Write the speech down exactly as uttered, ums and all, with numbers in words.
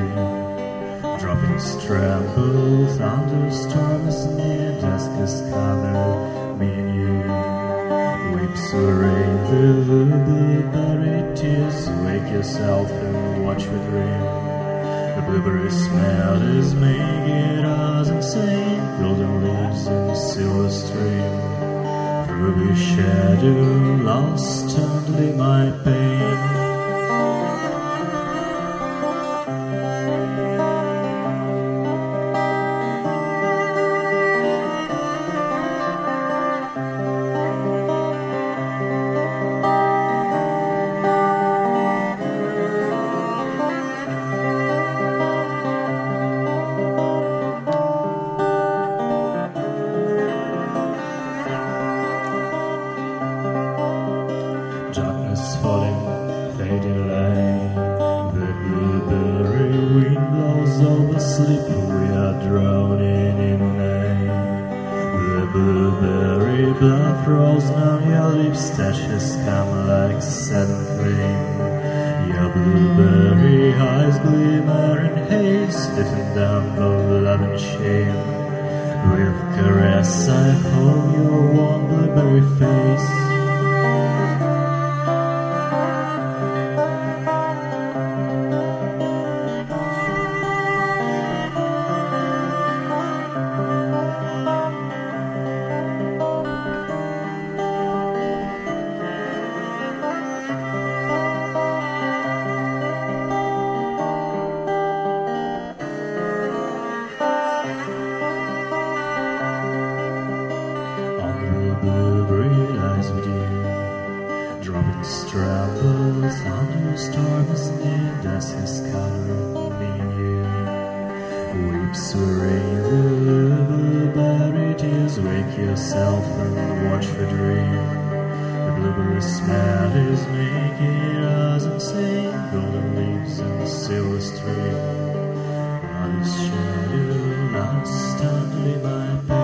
Droppings tremble, thunderstorm is near, dusk is covered, me and you. Weeps the rain, the buried tears, wake yourself and watch the dream. The blueberry smell is making us insane, golden leaves in the silver stream. Through the shadow, lost only my pain. Darkness falling, fading lane. The blueberry wind blows over sleep. We are drowning in rain. The blueberry blood rolls down your lips. Touches come like sudden flame. Your blueberry eyes glimmer in haze, lifting down both love and shame. With caress I hold your warm blueberry face. Blueberry lies with you. Droppings tremble, thunderstorm is near, dusk has covered me and you. Weeps the rain, the blueberry tears, wake yourself and watch the dream. The blueberry smell is making us insane, golden leaves in the silver stream. Blood is shadow, lost under my pain.